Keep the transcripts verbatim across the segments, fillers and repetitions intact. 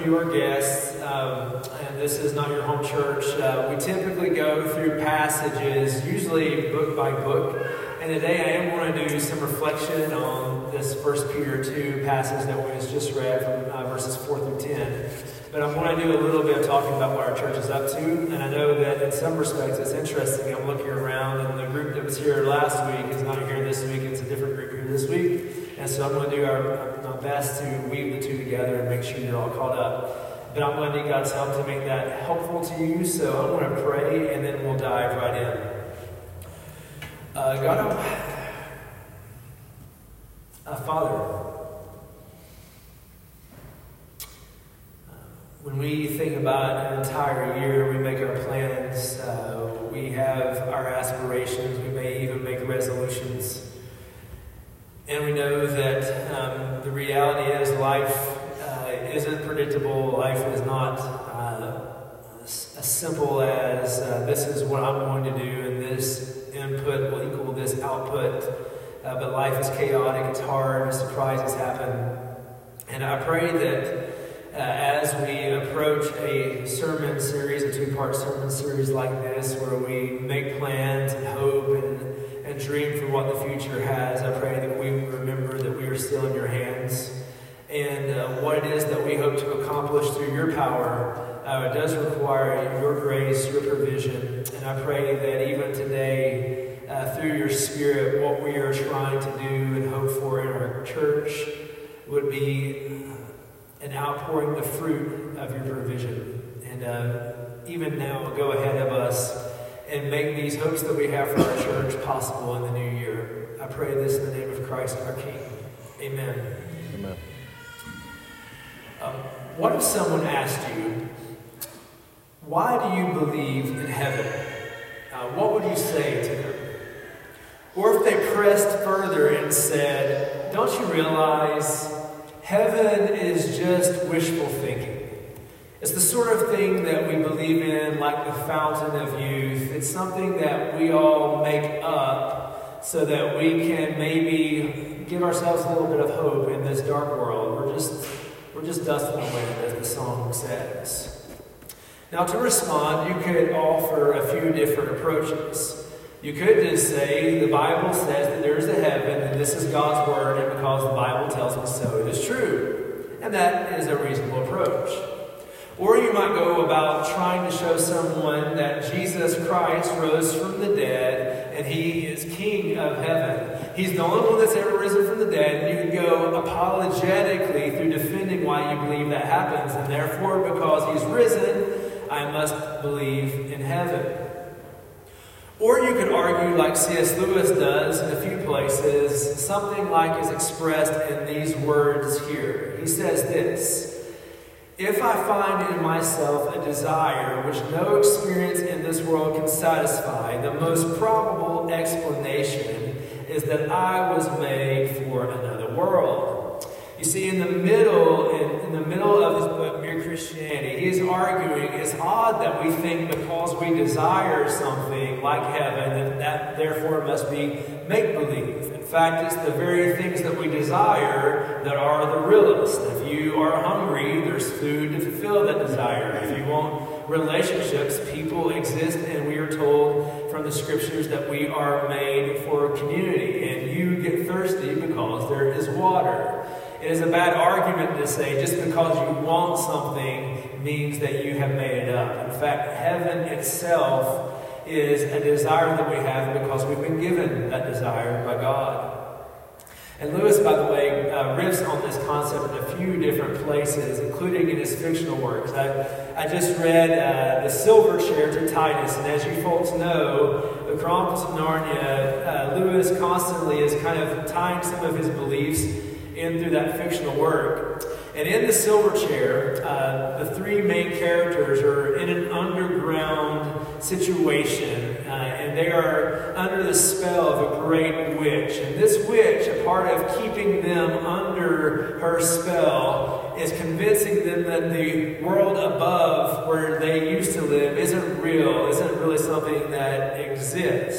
you are guests, um, and this is not your home church, uh, we typically go through passages, usually book by book. And today I am going to do some reflection on this First Peter two passage that was just read from uh, verses four through ten. But I'm going to do a little bit of talking about what our church is up to. And I know that in some respects it's interesting. I'm looking around and the group that was here last week is not here this week. It's a different group here this week. And so I'm going to do our, my best to weave the two together and make sure you're all caught up. But I'm going to need God's help to make that helpful to you. So I'm going to pray and then we'll dive right in. Uh, God, uh, Father, when we think about an entire year, we make our plans, uh, we have our aspirations, we may even make resolutions. And we know that um, the reality is life uh, isn't predictable, life is not uh, as simple as uh, this is what I'm going to do and this input will equal this output. Uh, but life is chaotic, it's hard, surprises happen. And I pray that Uh, as we approach a sermon series, a two-part sermon series like this, where we make plans and hope and, and dream for what the future has, I pray that we remember that we are still in your hands. And uh, what it is that we hope to accomplish through your power, uh, it does require your grace, your provision. And I pray that even today, uh, through your Spirit, what we are trying to do and hope for in our church would be and outpouring the fruit of your provision. And uh, even now, go ahead of us and make these hopes that we have for our church possible in the new year. I pray this in the name of Christ our King. Amen. Amen. Um, what if someone asked you, why do you believe in heaven? Uh, what would you say to them? Or if they pressed further and said, don't you realize heaven is just wishful thinking? It's the sort of thing that we believe in, like the fountain of youth. It's something that we all make up so that we can maybe give ourselves a little bit of hope in this dark world. We're just, we're just dusting away, as the song says. Now, to respond, you could offer a few different approaches. You could just say, the Bible says that there is a heaven, and this is God's word, and because the Bible tells me so, it is true. And that is a reasonable approach. Or you might go about trying to show someone that Jesus Christ rose from the dead, and he is King of heaven. He's the only one that's ever risen from the dead, and you can go apologetically through defending why you believe that happens, and therefore, because he's risen, I must believe in heaven. Or you could argue, like C S Lewis does in a few places, something like is expressed in these words here. He says this: if I find in myself a desire which no experience in this world can satisfy, the most probable explanation is that I was made for another world. You see, in the middle, in, in the middle of his book, Mere Christianity, he is arguing it's odd that we think because we desire something like heaven, that that therefore must be make-believe. In fact, it's the very things that we desire that are the realest. If you are hungry, there's food to fulfill that desire. If you want relationships, people exist, and we are told from the scriptures that we are made for community. And you get thirsty because there is water. It is a bad argument to say just because you want something means that you have made it up. In fact, heaven itself is a desire that we have because we've been given that desire by God. And Lewis, by the way, uh, riffs on this concept in a few different places, including in his fictional works. I, I just read uh, The Silver Chair to Titus, and as you folks know, the Chronicles of Narnia, uh, Lewis constantly is kind of tying some of his beliefs in through that fictional work. And in The Silver Chair, uh, the three main characters are in an underground situation, uh, and they are under the spell of a great witch. And this witch, a part of keeping them under her spell, is convincing them that the world above where they used to live isn't real, isn't really something that exists.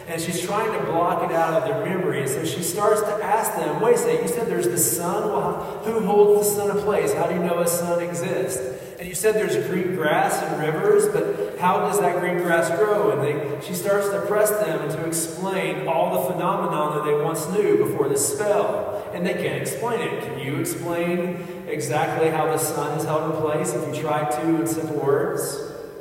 And she's trying to block it out of their memory. And so she starts to ask them, wait a second, you said there's the sun? Well, who holds the sun in place? How do you know a sun exists? And you said there's green grass and rivers, but how does that green grass grow? And they, she starts to press them to explain all the phenomenon that they once knew before the spell. And they can't explain it. Can you explain exactly how the sun is held in place if you try to in simple words?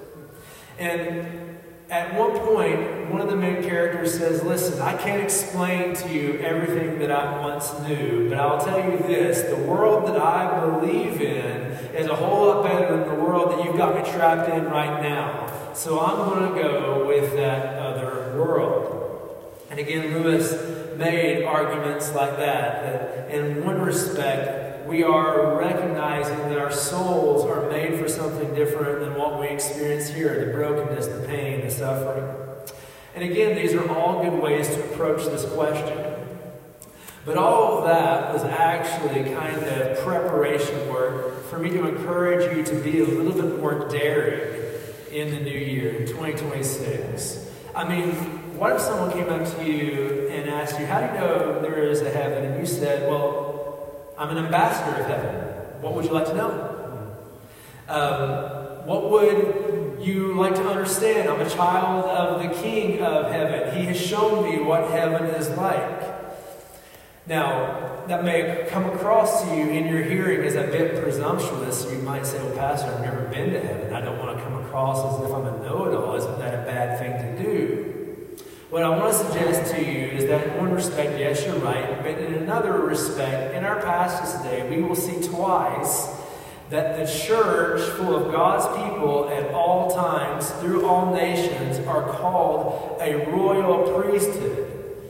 And at one point, one of the main characters says, listen, I can't explain to you everything that I once knew, but I'll tell you this, the world that I believe in is a whole lot better than the world that you've got me trapped in right now. So I'm going to go with that other world. And again, Lewis made arguments like that, that in one respect, we are recognizing that our souls are made for something different than what we experience here, the brokenness, the pain, the suffering. And again, these are all good ways to approach this question. But all of that was actually kind of preparation work for me to encourage you to be a little bit more daring in the new year, in twenty twenty-six. I mean, what if someone came up to you and asked you, how do you know there is a heaven? And you said, well, I'm an ambassador of heaven. What would you like to know? Um, what would you like to understand? I'm a child of the King of heaven. He has shown me what heaven is like. Now, that may come across to you in your hearing as a bit presumptuous. You might say, well, Pastor, I've never been to heaven. I don't want to come across as if I'm a know-it-all. Isn't that a bad thing to do? What I want to suggest to you is that in one respect, yes, you're right, but in another respect, in our passage today, we will see twice that the church, full of God's people at all times, through all nations, are called a royal priesthood.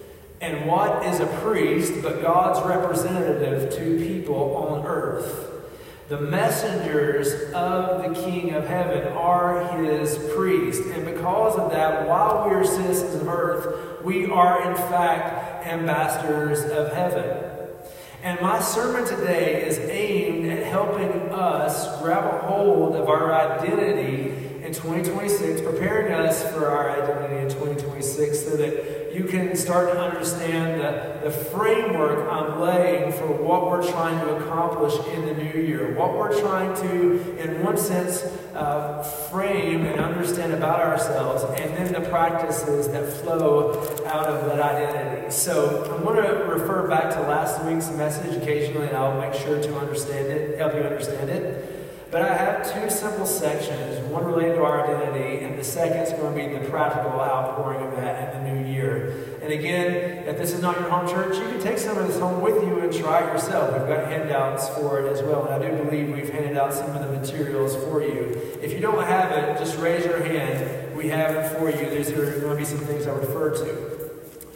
And what is a priest but God's representative to people on earth? The messengers of the King of heaven are his priests. And because of that, while we are citizens of earth, we are in fact ambassadors of heaven. And my sermon today is aimed at helping us grab a hold of our identity in twenty twenty-six, preparing us for our identity in twenty twenty-six so that you can start to understand the, the framework I'm laying for what we're trying to accomplish in the new year. What we're trying to, in one sense, uh, frame and understand about ourselves, and then the practices that flow out of that identity. So I'm going to refer back to last week's message occasionally, and I'll make sure to understand it, help you understand it. But I have two simple sections, one related to our identity, and the second is going to be the practical outpouring of that in the new year. And again, if this is not your home church, you can take some of this home with you and try it yourself. We've got handouts for it as well, and I do believe we've handed out some of the materials for you. If you don't have it, just raise your hand. We have it for you. These are going to be some things I refer to.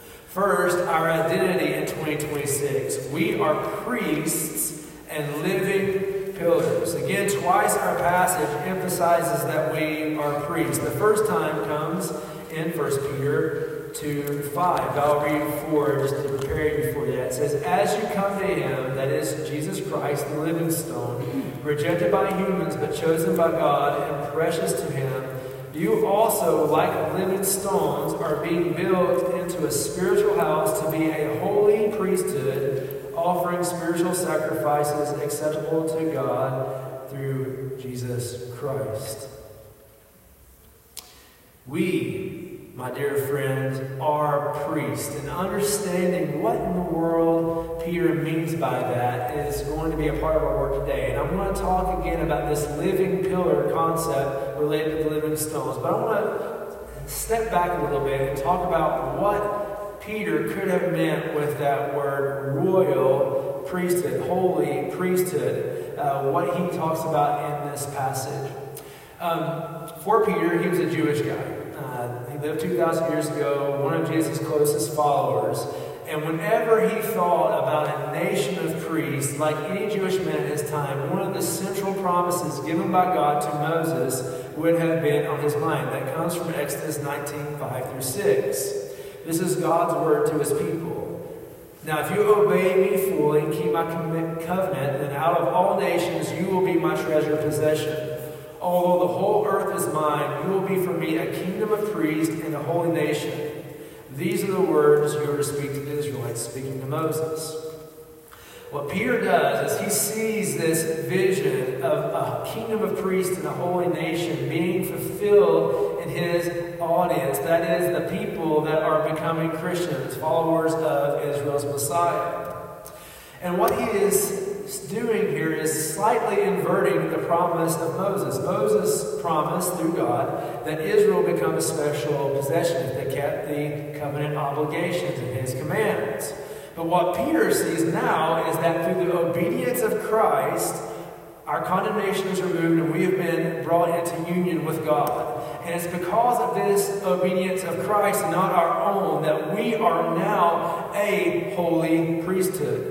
First, our identity in twenty twenty-six. We are priests and living pillars. Again, twice our passage emphasizes that we are priests. The first time comes in First Peter two five. I'll read four just to prepare you for that. It says, as you come to him, that is Jesus Christ, the living stone, rejected by humans but chosen by God and precious to him, you also, like living stones, are being built into a spiritual house to be a holy priesthood, offering spiritual sacrifices acceptable to God through Jesus Christ. We, my dear friends, are priests. And understanding what in the world Peter means by that is going to be a part of our work today. And I'm going to talk again about this living pillar concept related to the living stones. But I want to step back a little bit and talk about what Peter could have meant with that word royal priesthood, holy priesthood, uh, what he talks about in this passage. Um, for Peter, he was a Jewish guy. Uh, he lived two thousand years ago, one of Jesus' closest followers. And whenever he thought about a nation of priests, like any Jewish man at his time, one of the central promises given by God to Moses would have been on his mind. That comes from Exodus nineteen, five through six. This is God's word to his people. Now, if you obey me fully and keep my covenant, then out of all nations you will be my treasured possession. Although the whole earth is mine, you will be for me a kingdom of priests and a holy nation. These are the words you are to speak to the Israelites, speaking to Moses. What Peter does is he sees this vision of a kingdom of priests and a holy nation being fulfilled in his audience. That is, the people that are becoming Christians, followers of Israel's Messiah. And what he is doing here is slightly inverting the promise of Moses. Moses promised through God that Israel become a special possession if they kept the covenant obligations and his commands. But what Peter sees now is that through the obedience of Christ, our condemnation is removed and we have been brought into union with God. And it's because of this obedience of Christ and not our own that we are now a holy priesthood.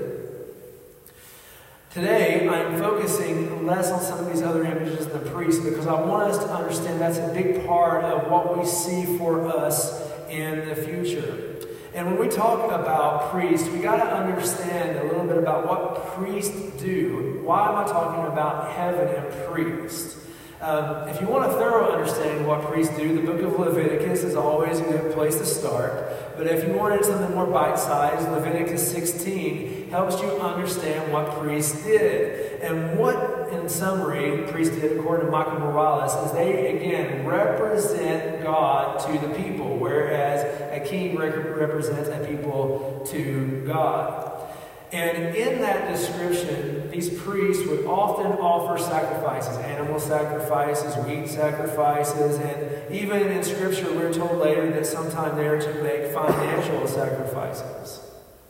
Today, I'm focusing less on some of these other images of the priest because I want us to understand that's a big part of what we see for us in the future. And when we talk about priests, we got to understand a little bit about what priests do. Why am I talking about heaven and priests? Um, if you want a thorough understanding of what priests do, the book of Leviticus is always a good place to start. But if you wanted something more bite-sized, Leviticus sixteen helps you understand what priests did. And what, in summary, priests did, according to Michael Morales, is they, again, represent God to the people, whereas a king rep- represents a people to God. And in that description, these priests would often offer sacrifices, animal sacrifices, wheat sacrifices, and even in Scripture we're told later that sometime they are to make financial sacrifices.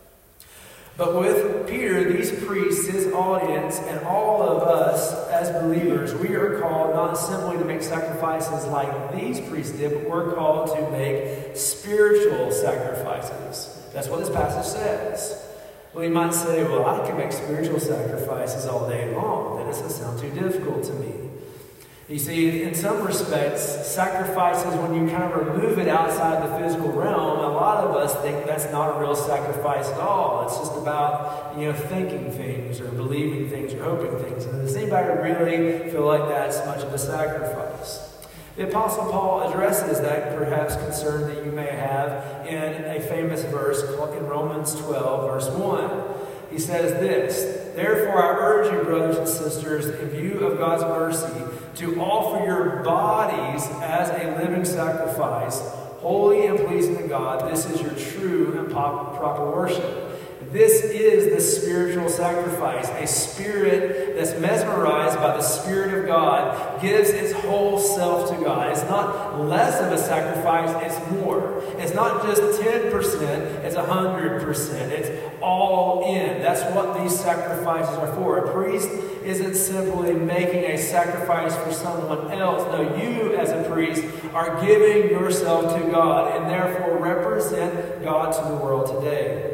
But with Peter, these priests, his audience, and all of us as believers, we are called not simply to make sacrifices like these priests did, but we're called to make spiritual sacrifices. That's what this passage says. Well, you might say, well, I can make spiritual sacrifices all day long. That doesn't sound too difficult to me. You see, in some respects, sacrifices, when you kind of remove it outside the physical realm, a lot of us think that's not a real sacrifice at all. It's just about, you know, thinking things or believing things or hoping things. And does anybody really feel like that's much of a sacrifice? The Apostle Paul addresses that perhaps concern that you may have in a famous verse in Romans twelve, verse one. He says this, "Therefore I urge you, brothers and sisters, in view of God's mercy, to offer your bodies as a living sacrifice, holy and pleasing to God. This is your true and proper worship." This is the spiritual sacrifice. A spirit that's mesmerized by the Spirit of God gives its whole self to God. It's not less of a sacrifice, it's more. It's not just ten percent, it's one hundred percent. It's all in. That's what these sacrifices are for. A priest isn't simply making a sacrifice for someone else. No, you as a priest are giving yourself to God and therefore represent God to the world today.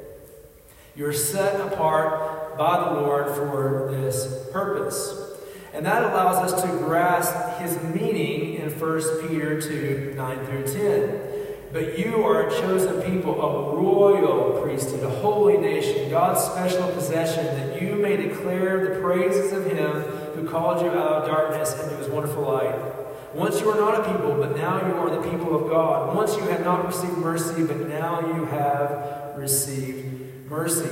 You're set apart by the Lord for this purpose. And that allows us to grasp his meaning in First Peter two, nine through ten. But you are a chosen people, a royal priesthood, a holy nation, God's special possession, that you may declare the praises of him who called you out of darkness into his wonderful light. Once you were not a people, but now you are the people of God. Once you had not received mercy, but now you have received mercy.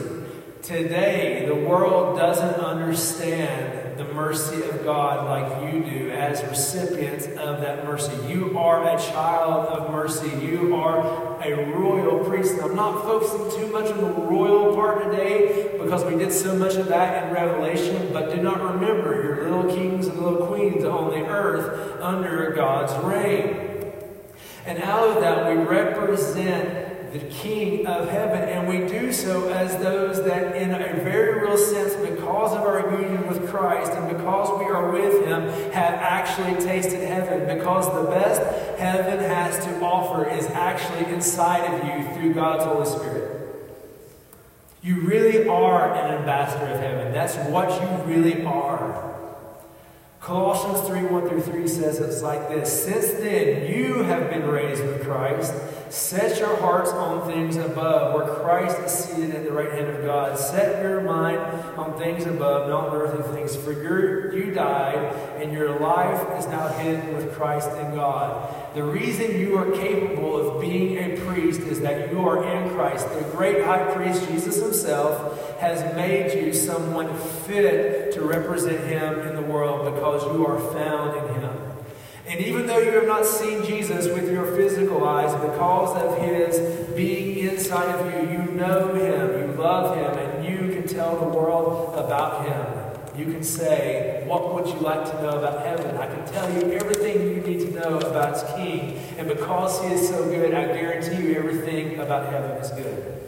Today, the world doesn't understand the mercy of God like you do as recipients of that mercy. You are a child of mercy. You are a royal priest. And I'm not focusing too much on the royal part today because we did so much of that in Revelation, but do not remember your little kings and little queens on the earth under God's reign. And out of that, we represent the King of heaven, and we do so as those that in a very real sense, because of our union with Christ and because we are with him, have actually tasted heaven, because the best heaven has to offer is actually inside of you through God's Holy Spirit. You really are an ambassador of heaven. That's what you really are. Colossians three, one through three says it's like this. "Since then you have been raised with Christ. Set your hearts on things above, where Christ is seated at the right hand of God. Set your mind on things above, not on earthly things. For your, you died, and your life is now hidden with Christ in God. The reason you are capable of being a priest is that you are in Christ. The great high priest, Jesus himself, has made you someone fit to represent him in the world because you are found in him. And even though you have not seen Jesus with your physical eyes, because of his being inside of you, you know him, you love him, and you can tell the world about him. You can say, what would you like to know about heaven? I can tell you everything you need to know about its king. And because he is so good, I guarantee you everything about heaven is good.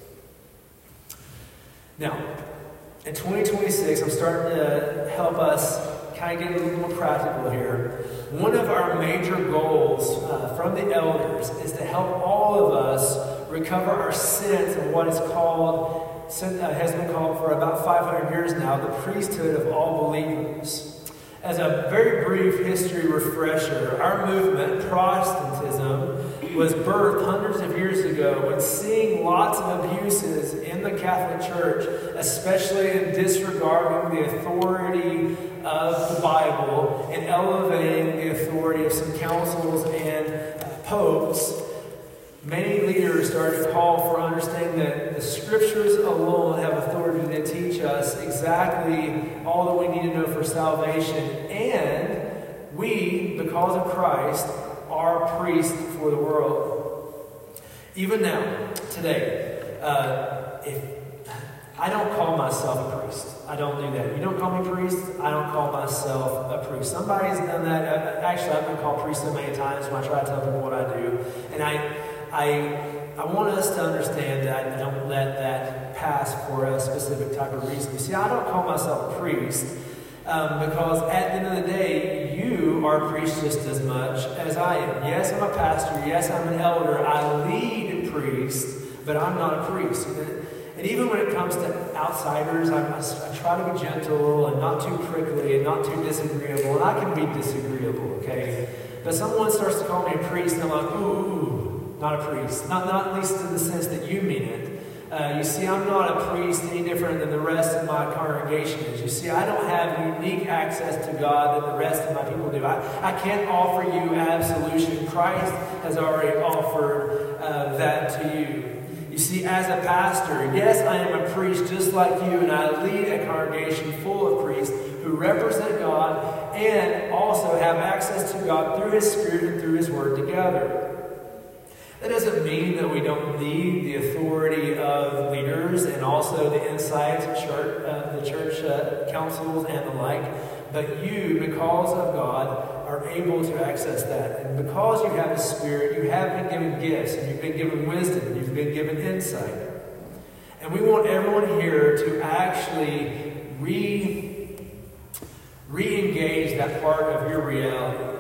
Now, in twenty twenty-six, I'm starting to help us kind of get a little more practical here. One of our major goals uh, from the elders is to help all of us recover our sense of what is called Uh, has been called for about five hundred years now, the priesthood of all believers. As a very brief history refresher, our movement, Protestantism, was birthed hundreds of years ago when seeing lots of abuses in the Catholic Church, especially in disregarding the authority of the Bible and elevating the authority of some councils and uh, popes, many leaders started to call for understanding that the Scriptures alone have authority to teach us exactly all that we need to know for salvation. And we, because of Christ, are priests for the world. Even now, today, uh, if I don't call myself a priest. I don't do that. You don't call me priest, I don't call myself a priest. Somebody's done that. Actually, I've been called priest so many times when I try to tell people what I do. And I I, I want us to understand that I don't let that pass for a specific type of reason. You see, I don't call myself a priest um, because at the end of the day, you are a priest just as much as I am. Yes, I'm a pastor. Yes, I'm an elder. I lead priests, but I'm not a priest. And, and even when it comes to outsiders, I, I, I try to be gentle and not too prickly and not too disagreeable. And I can be disagreeable, okay? But someone starts to call me a priest, and I'm like, ooh. Not a priest. Not, not at least in the sense that you mean it. Uh, you see, I'm not a priest any different than the rest of my congregation is. You see, I don't have unique access to God that the rest of my people do. I, I can't offer you absolution. Christ has already offered uh, that to you. You see, as a pastor, yes, I am a priest just like you, and I lead a congregation full of priests who represent God and also have access to God through His Spirit and through His Word together. That doesn't mean that we don't need the authority of leaders and also the insights of church, uh, the church uh, councils and the like. But you, because of God, are able to access that. And because you have a Spirit, you have been given gifts, and you've been given wisdom, and you've been given insight. And we want everyone here to actually re, re-engage that part of your reality.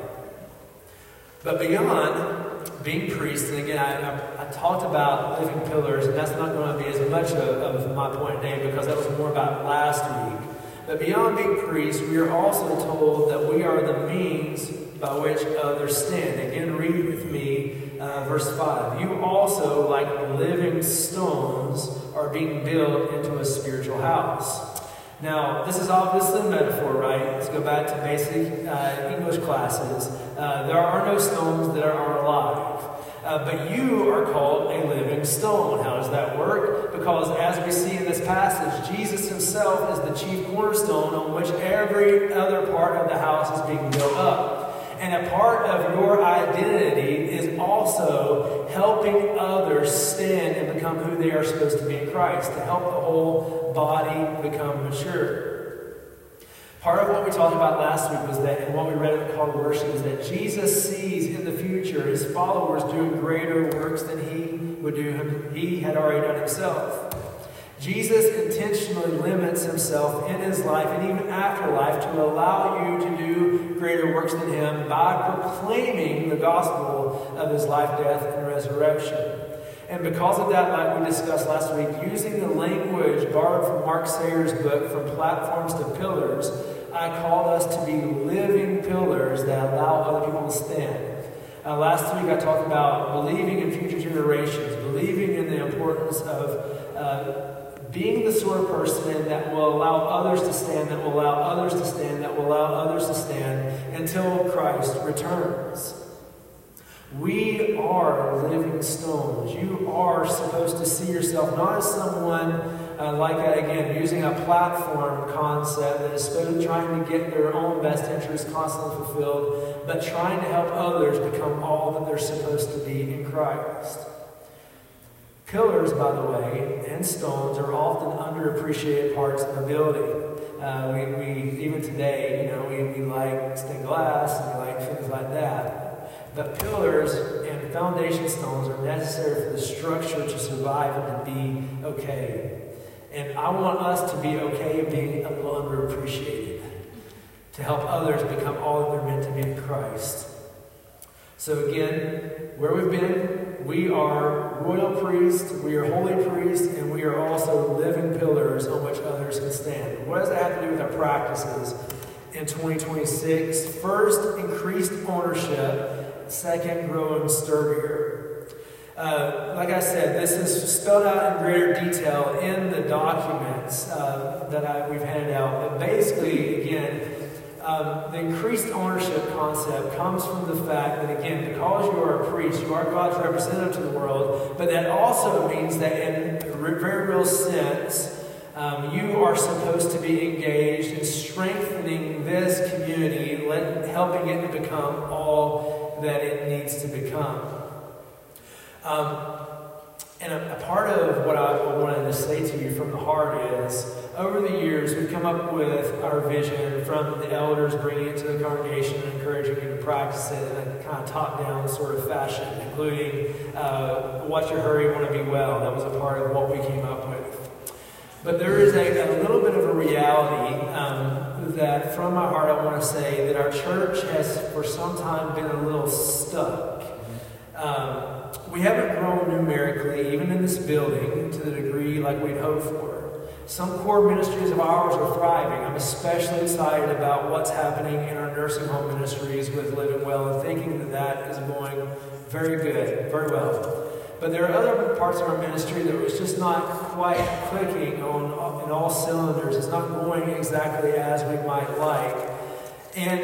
But beyond being priests, and again, I, I, I talked about living pillars, and that's not going to be as much of, of my point today because that was more about last week. But beyond being priests, we are also told that we are the means by which others stand. Again, read with me uh, verse five. You also, like living stones, are being built into a spiritual house. Now, this is obviously a metaphor, right? Let's go back to basic uh, English classes. Uh, there are no stones that are alive. Uh, but you are called a living stone. How does that work? Because as we see in this passage, Jesus himself is the chief cornerstone on which every other part of the house is being built up. And a part of your identity is also helping others stand and become who they are supposed to be in Christ, to help the whole body become mature. Part of what we talked about last week was that, and what we read in the call to worship, is that Jesus sees in the future his followers doing greater works than he would do, he had already done himself. Jesus intentionally limits himself in his life and even after life to allow you to do greater works than him by proclaiming the gospel of his life, death, and resurrection. And because of that, like we discussed last week, using the language borrowed from Mark Sayer's book, From Platforms to Pillars, I called us to be living pillars that allow other people to stand. Uh, last week I talked about believing in future generations, believing in importance of uh, being the sort of person that will allow others to stand, that will allow others to stand, that will allow others to stand until Christ returns. We are living stones. You are supposed to see yourself not as someone uh, like that, again, using a platform concept that is supposed to trying to get their own best interests constantly fulfilled, but trying to help others become all that they're supposed to be in Christ. Pillars, by the way, and stones are often underappreciated parts of a building. Uh, we, we, even today, you know, we, we like stained glass and we like things like that. But pillars and foundation stones are necessary for the structure to survive and to be okay. And I want us to be okay being a little underappreciated, to help others become all that they're meant to be in Christ. So again, where we've been, we are royal priests, we are holy priests, and we are also living pillars on which others can stand. What does that have to do with our practices in twenty twenty-six? First, increased ownership. Second, growing sturdier. Uh, like I said, this is spelled out in greater detail in the documents uh, that I, we've handed out. But basically, again, um, the increased ownership concept comes from the fact that, again, because you are a priest, you are God's representative to the world, but that also means that in a very real sense, Um, you are supposed to be engaged in strengthening this community, let, helping it to become all that it needs to become. Um, and a, a part of what I wanted to say to you from the heart is, over the years, we've come up with our vision from the elders bringing it to the congregation and encouraging you to practice it in a kind of top-down sort of fashion, including uh, watch your hurry, want to be well. That was a part of what we came up with. But there is a, a little bit of a reality um, that from my heart I want to say that our church has for some time been a little stuck. Um, we haven't grown numerically, even in this building, to the degree like we'd hoped for. Some core ministries of ours are thriving. I'm especially excited about what's happening in our nursing home ministries with Living Well and thinking that that is going very good, very well. But there are other parts of our ministry that was just not quite clicking on in all cylinders. It's not going exactly as we might like. And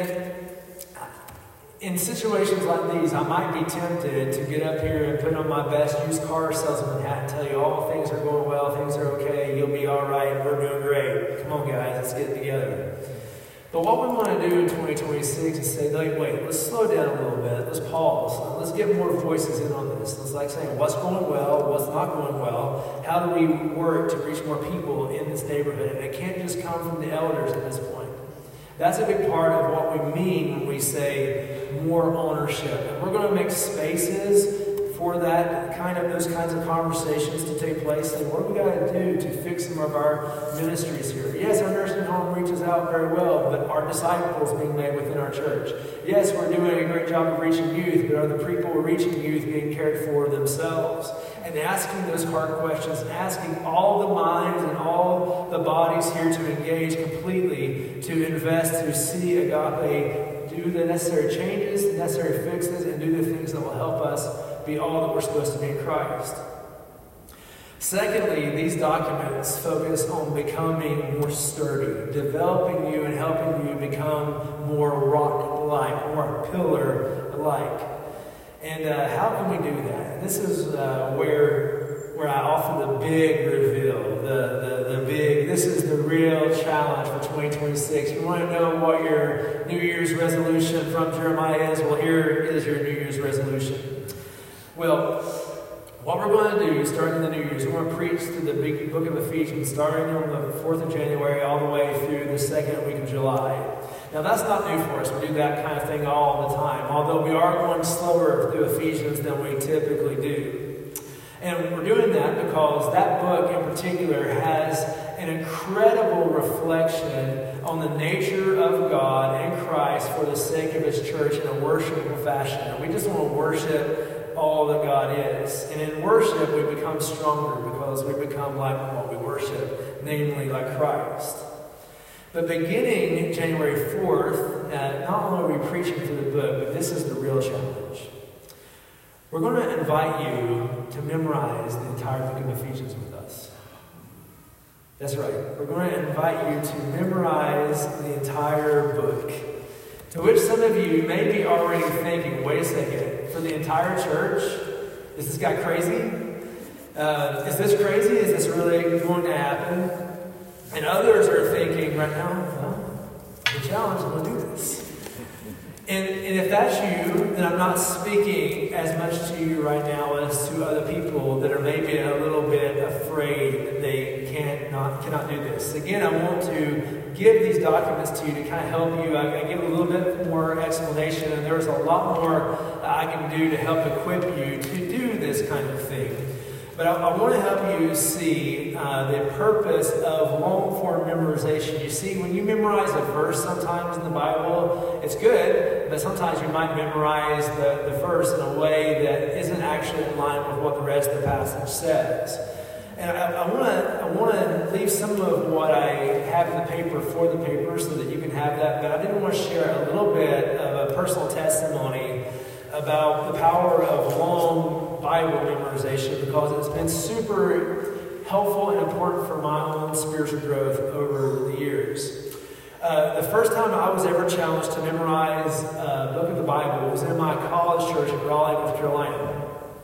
in situations like these, I might be tempted to get up here and put on my best used car salesman hat and tell you all things are going well, things are okay, you'll be all right, we're doing great. Come on, guys, let's get it together. But what we want to do in twenty twenty-six is say, like, wait, let's slow down a little bit. Let's pause. Let's get more voices in on this. Let's like saying what's going well, what's not going well. How do we work to reach more people in this neighborhood? And it can't just come from the elders at this point. That's a big part of what we mean when we say more ownership. And we're going to make spaces for that kind of those kinds of conversations to take place. And what do we got to do to fix some of our ministries here? Yes, our nursing home reaches out very well, but are disciples being made within our church? Yes, we're doing a great job of reaching youth, but are the people we're reaching youth being cared for themselves? And asking those hard questions, asking all the minds and all the bodies here to engage completely, to invest, to see Agape, do the necessary changes, the necessary fixes, and do the things that will help us be all that we're supposed to be in Christ. Secondly, these documents focus on becoming more sturdy, developing you and helping you become more rock-like, more pillar-like. And uh, how can we do that? This is uh, where, where I offer the big reveal, the, the, the big, this is the real challenge for twenty twenty-six. You want to know what your New Year's resolution from Jeremiah is? Well, here is your New Year's resolution. Well, what we're going to do, starting in the New Year's, we're going to preach through the big book of Ephesians, starting on the fourth of January all the way through the second week of July. Now, that's not new for us. We do that kind of thing all the time, although we are going slower through Ephesians than we typically do. And we're doing that because that book in particular has an incredible reflection on the nature of God and Christ for the sake of His church in a worshipful fashion. And we just want to worship all that God is. And in worship, we become stronger because we become like what we worship, namely like Christ. But beginning January fourth, uh, not only are we preaching through the book, but this is the real challenge. We're going to invite you to memorize the entire book of Ephesians with us. That's right. We're going to invite you to memorize the entire book. To which some of you may be already thinking, wait a second, for the entire church? Is this guy crazy? Uh, is this crazy? Is this really going to happen? And others are thinking right now, well, the challenge, I'm going to do this. And, and if that's you, then I'm not speaking as much to you right now as to other people that are maybe a little bit afraid that they can't not, cannot do this. Again, I want to give these documents to you to kind of help you. I, I give a little bit more explanation, and there's a lot more I can do to help equip you to do this kind of thing. But I, I want to help you see uh, the purpose of long-form memorization. You see, when you memorize a verse sometimes in the Bible, it's good, but sometimes you might memorize the, the verse in a way that isn't actually in line with what the rest of the passage says. And I want to I want to leave some of what I have in the paper for the paper so that you can have that, but I did want to share a little bit of a personal testimony about the power of long Bible memorization, because it's been super helpful and important for my own spiritual growth over the years. Uh, the first time I was ever challenged to memorize a book of the Bible was in my college church in Raleigh, North Carolina.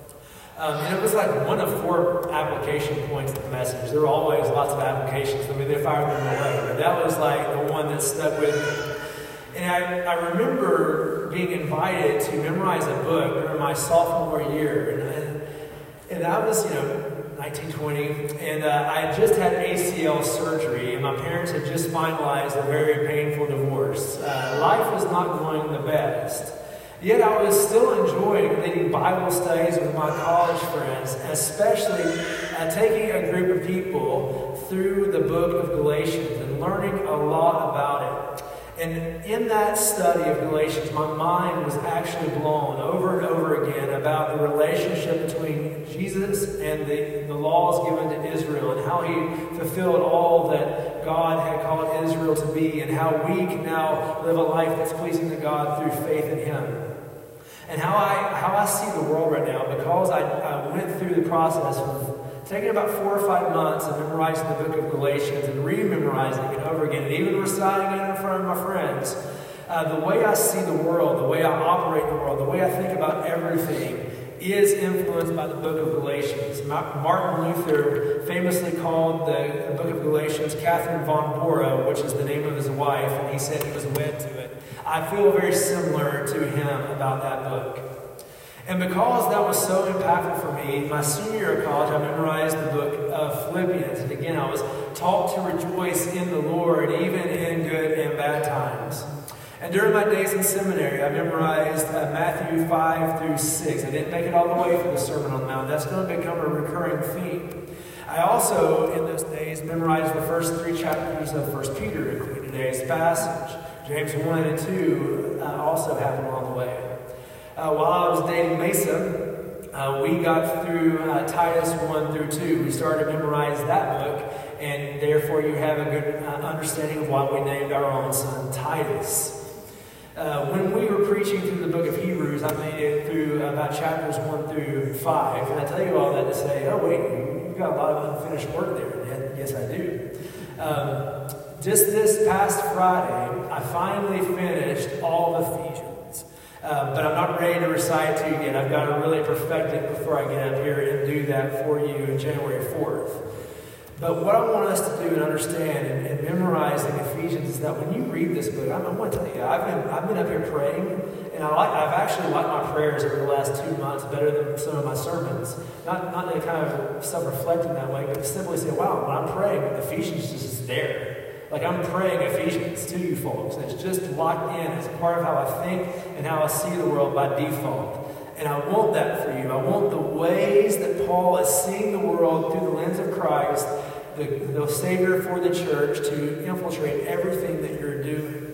Um, and it was like one of four application points of the message. There were always lots of applications. I mean, they fired them away. But that was like the one that stuck with me. And I, I remember being invited to memorize a book during my sophomore year. And I, and I was, you know, nineteen, twenty. And uh, I had just had A C L surgery. And my parents had just finalized a very painful divorce. Uh, life was not going the best. Yet I was still enjoying leading Bible studies with my college friends, especially uh, taking a group of people through the book of Galatians and learning a lot about it. And in that study of Galatians, my mind was actually blown over and over again about the relationship between Jesus and the, the laws given to Israel, and how he fulfilled all that God had called Israel to be, and how we can now live a life that's pleasing to God through faith in him. And how I how I see the world right now, because I, I went through the process of taking about four or five months of memorizing the book of Galatians and re-memorizing it over again, and even reciting it in front of my friends. Uh, the way I see the world, the way I operate in the world, the way I think about everything is influenced by the book of Galatians. Martin Luther famously called the, the book of Galatians Catherine von Bora, which is the name of his wife, and he said he was wed to it. I feel very similar to him about that book. And because that was so impactful for me, my senior year of college, I memorized the book of Philippians. And again, I was taught to rejoice in the Lord, even in good and bad times. And during my days in seminary, I memorized uh, Matthew five through six. I didn't make it all the way through the Sermon on the Mount. That's going to become a recurring theme. I also, in those days, memorized the first three chapters of First Peter, including today's passage. James one and two uh, also happened along the way. Uh, while I was dating Mesa, uh, we got through uh, Titus one through two. We started to memorize that book, and therefore you have a good uh, understanding of why we named our own son Titus. Uh, when we were preaching through the book of Hebrews, I made it through about chapters one through five. And I tell you all that to say, oh wait, you've got a lot of unfinished work there. And yes, I do. Um, just this past Friday, I finally finished all of Ephesians. Uh, but I'm not ready to recite it to you yet. I've got to really perfect it before I get up here and do that for you on January fourth. But what I want us to do and understand and, and memorizing Ephesians is that when you read this book, I'm, I'm going to tell you, I've been I've been up here praying, and I like I've actually liked my prayers over the last two months better than some of my sermons. Not not in a kind of self-reflecting that way, but simply say, wow, when I'm praying, Ephesians just is there. Like I'm praying Ephesians to you folks. And it's just locked in as part of how I think and how I see the world by default. And I want that for you. I want the ways that Paul is seeing the world through the lens of Christ, the, the Savior for the church, to infiltrate everything that you're doing.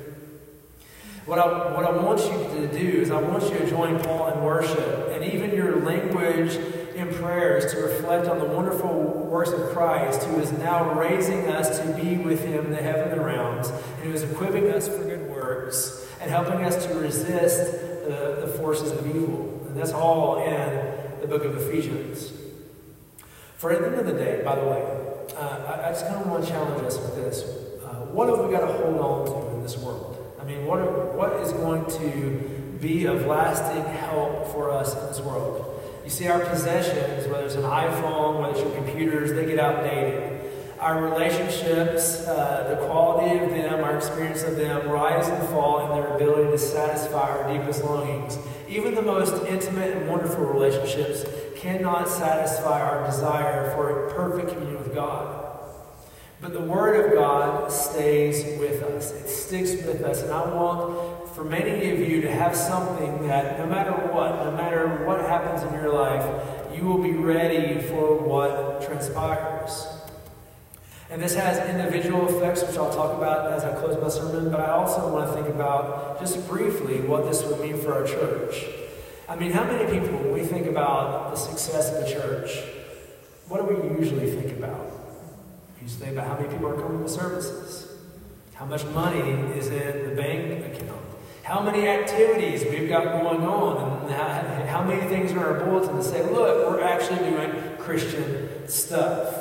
What I, what I want you to do is I want you to join Paul in worship, and even your language in prayers to reflect on the wonderful works of Christ, who is now raising us to be with him in the heavenly realms, and who is equipping us for good works and helping us to resist the, the forces of evil. And that's all in the book of Ephesians. For at the end of the day, by the way, uh, I, I just kind of want to challenge us with this. Uh, what have we got to hold on to in this world? I mean, what, are, what is going to be of lasting help for us in this world? You see, our possessions, whether it's an iPhone, whether it's your computers, they get outdated. Our relationships, uh, the quality of them, our experience of them, rise and fall in their ability to satisfy our deepest longings. Even the most intimate and wonderful relationships cannot satisfy our desire for perfect communion with God. But the Word of God stays with us. It sticks with us. And I want for many of you to have something that no matter what, no matter what happens in your life, you will be ready for what transpires. And this has individual effects, which I'll talk about as I close my sermon, but I also want to think about, just briefly, what this would mean for our church. I mean, how many people, when we think about the success of a church, what do we usually think about? We usually think about how many people are coming to services, how much money is in the bank account, how many activities we've got going on, and how, how many things are in our bulletin to say, look, we're actually doing Christian stuff.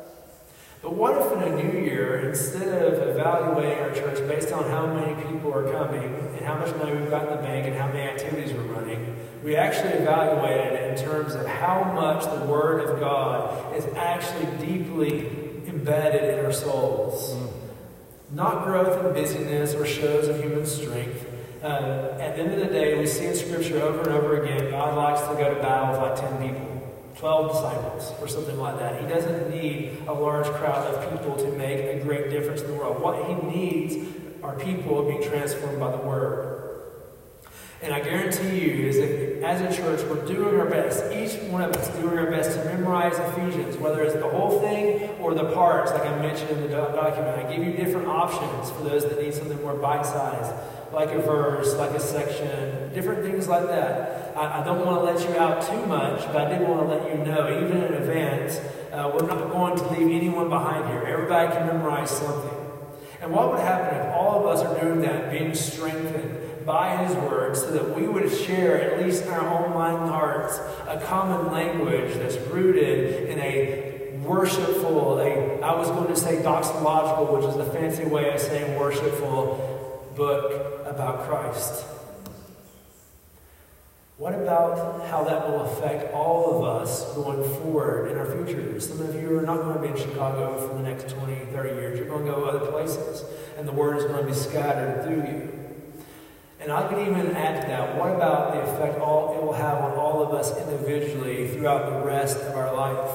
But what if in a new year, instead of evaluating our church based on how many people are coming and how much money we've got in the bank and how many activities we're running, we actually evaluated it in terms of how much the Word of God is actually deeply embedded in our souls. Mm. Not growth and busyness or shows of human strength. Uh, at the end of the day, we see in Scripture over and over again, God likes to go to battle with like ten people. twelve disciples, or something like that. He doesn't need a large crowd of people to make a great difference in the world. What he needs are people being transformed by the Word. And I guarantee you is that as a church, we're doing our best, each one of us doing our best to memorize Ephesians, whether it's the whole thing or the parts, like I mentioned in the document. I give you different options for those that need something more bite-sized, like a verse, like a section, different things like that. I, I don't want to let you out too much, but I did want to let you know, even in advance, uh, we're not going to leave anyone behind here. Everybody can memorize something. And what would happen if all of us are doing that, being strengthened by His Word, so that we would share, at least in our own mind and hearts, a common language that's rooted in a worshipful, a, I was going to say doxological, which is a fancy way of saying worshipful, book about Christ. What about how that will affect all of us going forward in our future? Some of you are not going to be in Chicago for the next twenty, thirty years. You're going to go other places, and the Word is going to be scattered through you. And I could even add to that, what about the effect all it will have on all of us individually throughout the rest of our life?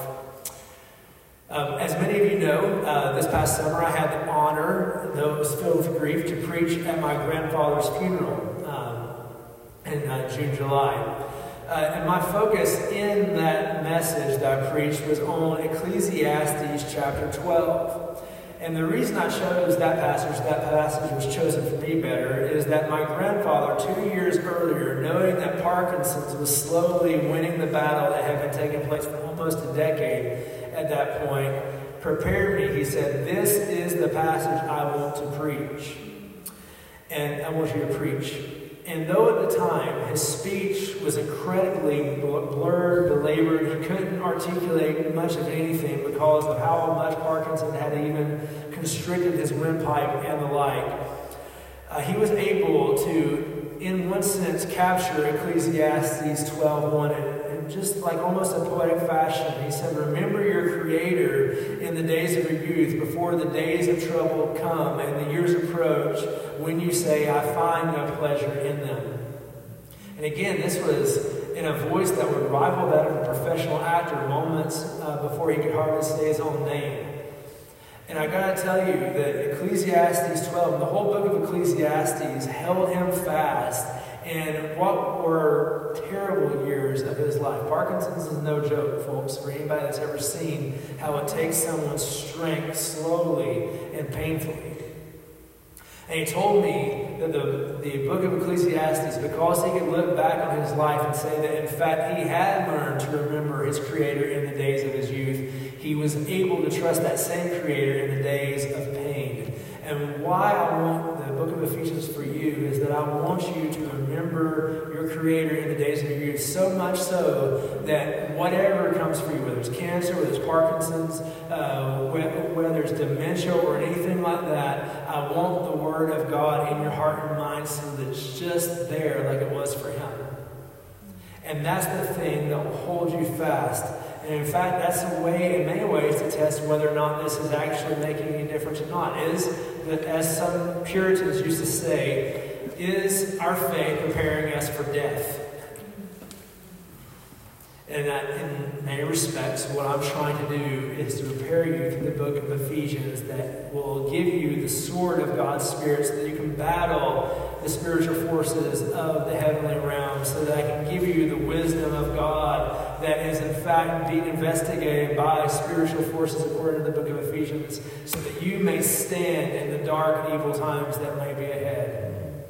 Um, as many of you know, uh, this past summer I had the honor, though it was filled with grief, to preach at my grandfather's funeral um, in uh, June, July. Uh, and my focus in that message that I preached was on Ecclesiastes chapter twelve. And the reason I chose that passage, that passage was chosen for me better, is that my grandfather, two years earlier, knowing that Parkinson's was slowly winning the battle that had been taking place for almost a decade at that point, prepared me. He said, this is the passage I want to preach. And I want you to preach. And though at the time his speech was incredibly blurred, belabored, he couldn't articulate much of anything because of how much Parkinson had even constricted his windpipe and the like, uh, he was able to, in one sense, capture Ecclesiastes twelve one in just like almost a poetic fashion. He said, remember your Creator in the days of your youth, before the days of trouble come and the years approach, when you say, I find no pleasure in them. And again, this was in a voice that would rival that of a professional actor moments uh, before he could hardly say his own name. And I got to tell you that Ecclesiastes twelve, the whole book of Ecclesiastes, held him fast in what were terrible years of his life. Parkinson's is no joke, folks, for anybody that's ever seen how it takes someone's strength slowly and painfully. And he told me that the, the book of Ecclesiastes, because he could look back on his life and say that, in fact, he had learned to remember his Creator in the days of his youth, he was able to trust that same Creator in the days of pain. And why I want the book of Ephesians for you is that I want you to remember your Creator in the days of your youth, so much so that whatever comes for you, whether it's cancer, whether it's Parkinson's, uh, whether it's dementia or anything like that, I want the Word of God in your heart and mind so that it's just there like it was for Him. And that's the thing that will hold you fast. And in fact, that's a way, in many ways, to test whether or not this is actually making any difference or not. Is that, as some Puritans used to say, is our faith preparing us for death? And that, in many respects, what I'm trying to do is to prepare you through the book of Ephesians that will give you the sword of God's Spirit so that you can battle the spiritual forces of the heavenly realm, so that I can give you the wisdom of God that is in fact being investigated by spiritual forces according to the book of Ephesians, so that you may stand in the dark and evil times that may be ahead.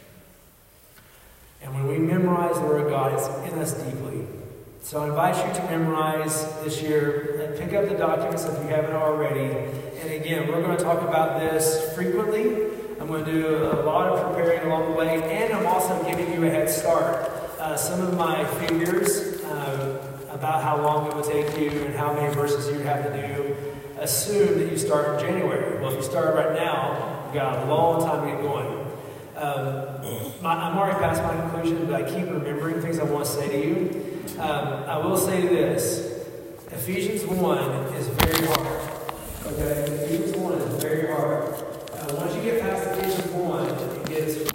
And when we memorize the Word of God, it's in us deeply. So I invite you to memorize this year and pick up the documents if you haven't already. And again, we're going to talk about this frequently. I'm going to do a lot of preparing along the way, and I'm also giving you a head start. Uh, some of my figures uh, about how long it would take you and how many verses you have to do assume that you start in January. Well, if you start right now, you've got a long time to get going. Um, my, I'm already past my conclusion, but I keep remembering things I want to say to you. Um, I will say this. Ephesians one is very hard. Okay? Ephesians one is very hard. Uh, once you get past Ephesians one, it gets